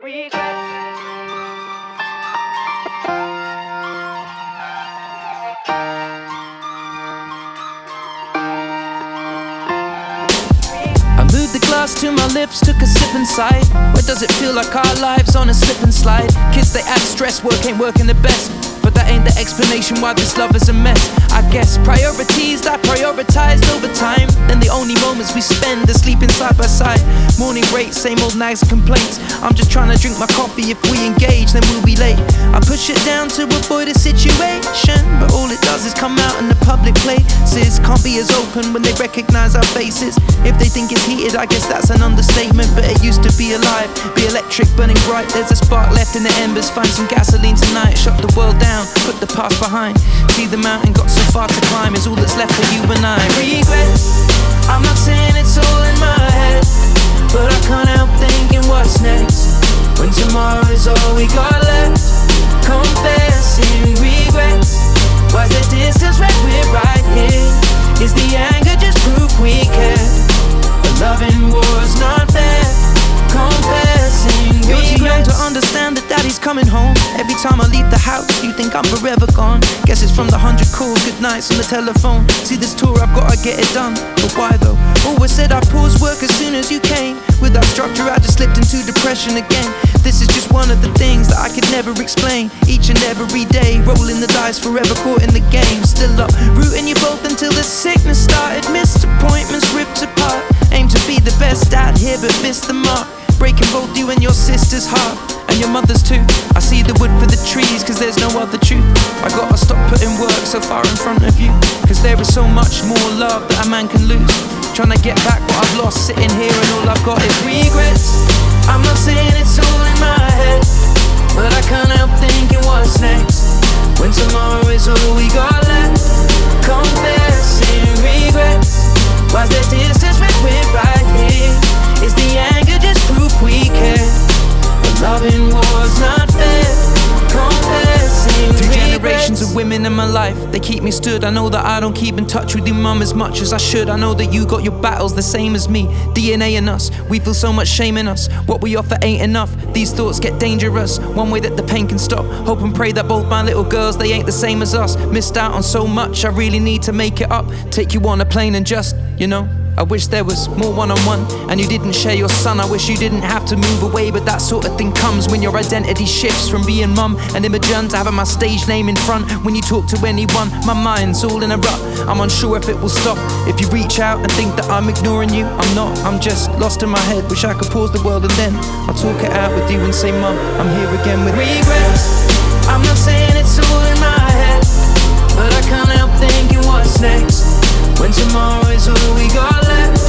I moved the glass to my lips, took a sip inside. Where does it feel like our lives on a slip and slide? Kids, they add stress, work ain't working the best. But that ain't the explanation why this love is a mess. I guess priorities that prioritized over time. Then the only moments we spend are sleeping side by side. Morning breaks, same old nags and complaints. I'm just trying to drink my coffee. If we engage, then we'll be late. I push it down to avoid a situation, but all it does is come out in the public places. Can't be as open when they recognize our faces. If they think it's heated, I guess that's an understatement. But it used to be alive, be electric, burning bright. There's a spark left in the embers. Find some gasoline tonight, shut the world down, put the past behind. See the mountain got so far to climb, is all that's left for you and I. Regrets, I'm not saying it's all in my head, but I can't help thinking what's next, when tomorrow is all we got left. Confessing regrets, why's the distance when we're right here? Is the anger just proof we care? But loving war's not fair. Confessing regrets. You're too young to understand that daddy's coming home. Every time I leave the house, you think I'm forever gone. Guess it's from the 100 calls, good nights on the telephone. See this tour, I've gotta get it done. But why though? Always said I'd pause work as soon as you came. Without structure, I just slipped into depression again. This is just one of the things that I could never explain. Each and every day, rolling the dice, forever caught in the game. Still up, rooting you both until the sickness started. Missed appointments, ripped apart. Aim to be the best dad here, but missed the mark. Breaking both you and your sister's heart, and your mother's too. I see the wood for the trees, cause there's no other truth. I gotta stop putting work so far in front of you, cause there is so much more love that a man can lose. Trying to get back what I've lost, sitting here and all I've got is regrets. I'm not saying it's all in my head, but I can't help thinking what's next, when tomorrow is all we got left. Confessing regrets, why's the distance when we're right here? Is the anger just proof we care? But loving war's not fair. Confessing Two generations of women in my life, they keep me stood. I know that I don't keep in touch with your mum as much as I should. I know that you got your battles the same as me. DNA in us, we feel so much shame in us. What we offer ain't enough, these thoughts get dangerous. One way that the pain can stop, hope and pray that both my little girls, they ain't the same as us. Missed out on so much, I really need to make it up. Take you on a plane and just, you know, I wish there was more one-on-one, and you didn't share your son. I wish you didn't have to move away, but that sort of thing comes when your identity shifts from being mum and Imogen to having my stage name in front. When you talk to anyone, my mind's all in a rut. I'm unsure if it will stop. If you reach out and think that I'm ignoring you, I'm not, I'm just lost in my head. Wish I could pause the world and then I'll talk it out with you and say, Mum, I'm here again with regrets. I'm not saying it's all in my head, but I can't help thinking what's next, when tomorrow is all we got left.